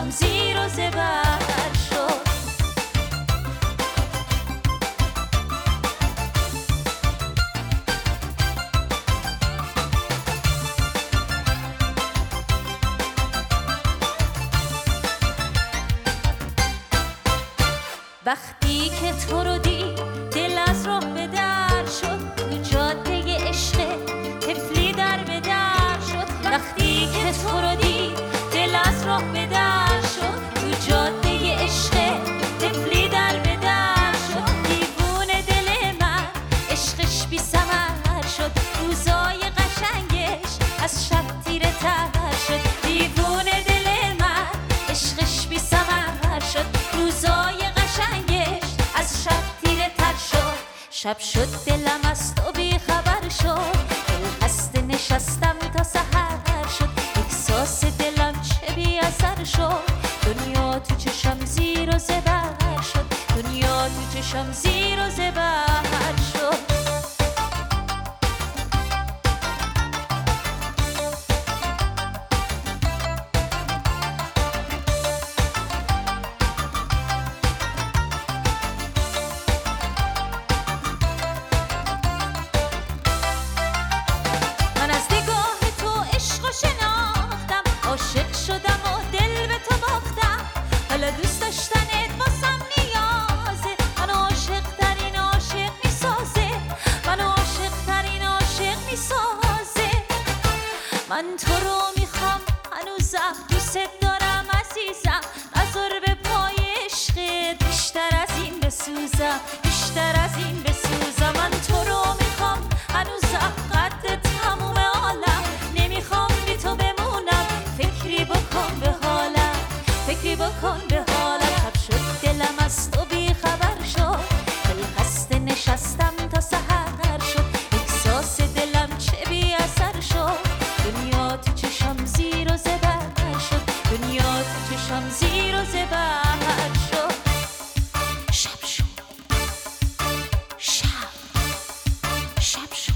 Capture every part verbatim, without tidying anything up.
چشام زیر و زبر شد. وقتی که تو رو دید دل از راه به در شد، تو جاده عشق طفلی در به در شد. وقتی که تو رو دید دل از راه به در شد، تو جاده عشق طفلی در به در شد. دیوونه دل من عشقش بی ثمر شد، روزای قشنگش از شب تیره تر شد. دیوونه دل من عشقش بی ثمر شد، روزای از شب تیره تر شد. شب شد دلم از تو بی خبر شد، دل خسته نشستم تا سحر شد. احساس دلم چه بی اثر شد، دنیا تو چشم زیر و زبر شد. دنیا تو چشم زیر و زبر شد. عاشق شدم و دل به تو باختم، حالا دوست داشتنت واسم نیازه. منو عاشق ترین عاشق میسازه، منو عاشق ترین عاشق میسازه. من تو رو میخوام هنوزم، دوست دارم عزیزم. نذار به پای عشقت بیشتر از این بسوزم، بیشتر از این بسوزم. من تو رو میخوام هنوزم، قد تموم عالم. نمیخوام بی تو بمونم، فکری بکن به حالم، فکری بکن به حالم. شب شد دلم از تو بی خبر شد، دل خسته نشستم تا سحر شد. احساس دلم چه بی اثر شد، دنیا تو چشم زیر و زبر شد. دنیا تو چشم زیر و زبر شد. شب شد، شب، شب شد.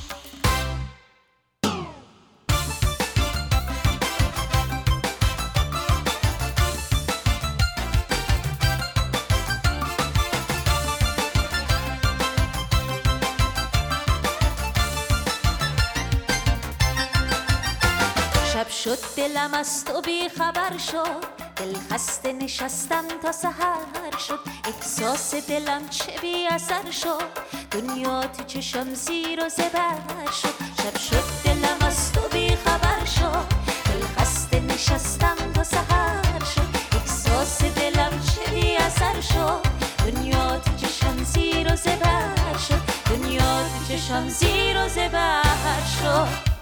شب شد دلم از تو بی خبر شد، دل خسته نشستم تا سحر شد. احساس دلم چه بی اثر شد، دنیا تو چشم زیر و زبر شد. شب شد دلم از تو بی خبر شد، دل خسته نشستم تا سحر شد. احساس دلم چه بی اثر شد، دنیا تو چشم زیر و زبر شد. دنیا تو چشم زیر و زبر شد.